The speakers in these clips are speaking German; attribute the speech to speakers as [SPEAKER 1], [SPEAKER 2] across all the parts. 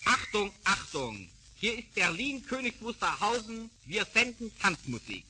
[SPEAKER 1] Achtung, Achtung! Hier ist Berlin, Königs Wusterhausen. Wir senden Tanzmusik.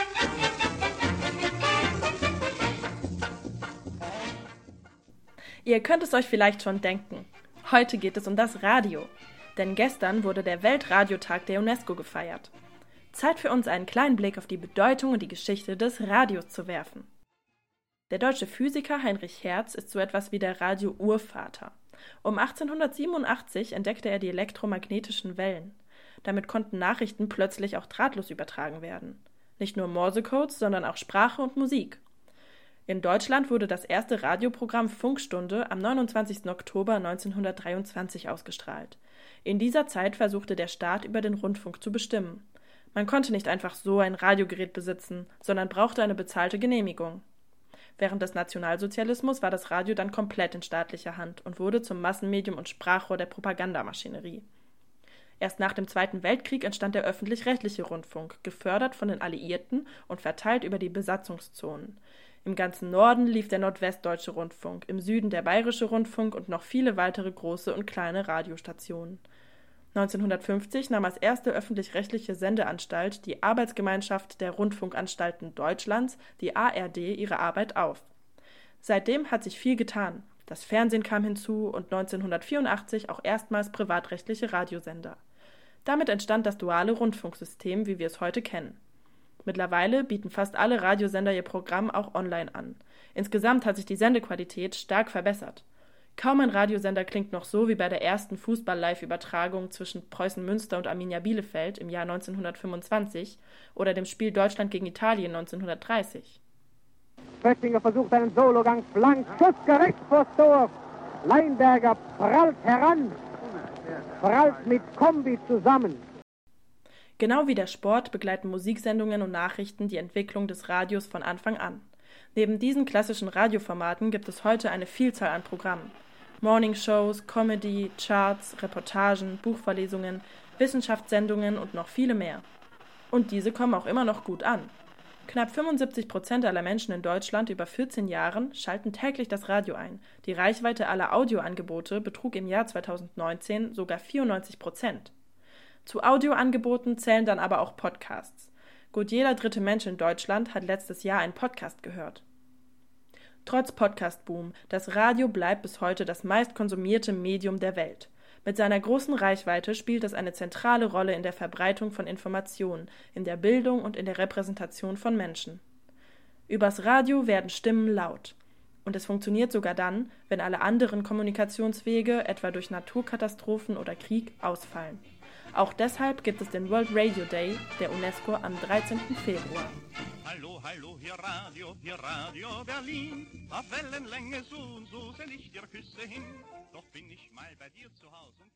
[SPEAKER 2] Ihr könnt es euch vielleicht schon denken. Heute geht es um das Radio. Denn gestern wurde der Weltradiotag der UNESCO gefeiert. Zeit für uns, einen kleinen Blick auf die Bedeutung und die Geschichte des Radios zu werfen. Der deutsche Physiker Heinrich Hertz ist so etwas wie der Radio-Urvater. Um 1887 entdeckte er die elektromagnetischen Wellen. Damit konnten Nachrichten plötzlich auch drahtlos übertragen werden. Nicht nur Morsecodes, sondern auch Sprache und Musik. In Deutschland wurde das erste Radioprogramm Funkstunde am 29. Oktober 1923 ausgestrahlt. In dieser Zeit versuchte der Staat, über den Rundfunk zu bestimmen. Man konnte nicht einfach so ein Radiogerät besitzen, sondern brauchte eine bezahlte Genehmigung. Während des Nationalsozialismus war das Radio dann komplett in staatlicher Hand und wurde zum Massenmedium und Sprachrohr der Propagandamaschinerie. Erst nach dem Zweiten Weltkrieg entstand der öffentlich-rechtliche Rundfunk, gefördert von den Alliierten und verteilt über die Besatzungszonen. Im ganzen Norden lief der Nordwestdeutsche Rundfunk, im Süden der Bayerische Rundfunk und noch viele weitere große und kleine Radiostationen. 1950 nahm als erste öffentlich-rechtliche Sendeanstalt die Arbeitsgemeinschaft der Rundfunkanstalten Deutschlands, die ARD, ihre Arbeit auf. Seitdem hat sich viel getan. Das Fernsehen kam hinzu und 1984 auch erstmals privatrechtliche Radiosender. Damit entstand das duale Rundfunksystem, wie wir es heute kennen. Mittlerweile bieten fast alle Radiosender ihr Programm auch online an. Insgesamt hat sich die Sendequalität stark verbessert. Kaum ein Radiosender klingt noch so wie bei der ersten Fußball-Live-Übertragung zwischen Preußen Münster und Arminia Bielefeld im Jahr 1925 oder dem Spiel Deutschland gegen Italien 1930.
[SPEAKER 3] Oettinger versucht einen Sologang, flank, Schuss gerecht vors Tor. Leinberger prallt heran, prallt mit Kombi zusammen.
[SPEAKER 2] Genau wie der Sport begleiten Musiksendungen und Nachrichten die Entwicklung des Radios von Anfang an. Neben diesen klassischen Radioformaten gibt es heute eine Vielzahl an Programmen. Morningshows, Comedy, Charts, Reportagen, Buchvorlesungen, Wissenschaftssendungen und noch viele mehr. Und diese kommen auch immer noch gut an. Knapp 75% aller Menschen in Deutschland über 14 Jahren schalten täglich das Radio ein. Die Reichweite aller Audioangebote betrug im Jahr 2019 sogar 94%. Zu Audioangeboten zählen dann aber auch Podcasts. Gut jeder dritte Mensch in Deutschland hat letztes Jahr einen Podcast gehört. Trotz Podcast-Boom, das Radio bleibt bis heute das meistkonsumierte Medium der Welt. Mit seiner großen Reichweite spielt es eine zentrale Rolle in der Verbreitung von Informationen, in der Bildung und in der Repräsentation von Menschen. Übers Radio werden Stimmen laut. Und es funktioniert sogar dann, wenn alle anderen Kommunikationswege, etwa durch Naturkatastrophen oder Krieg, ausfallen. Auch deshalb gibt es den World Radio Day der UNESCO am 13. Februar.
[SPEAKER 4] Hallo, hallo, hier Radio Berlin. Auf Wellenlänge so und so send ich dir Küsse hin. Doch bin ich mal bei dir zu Hause.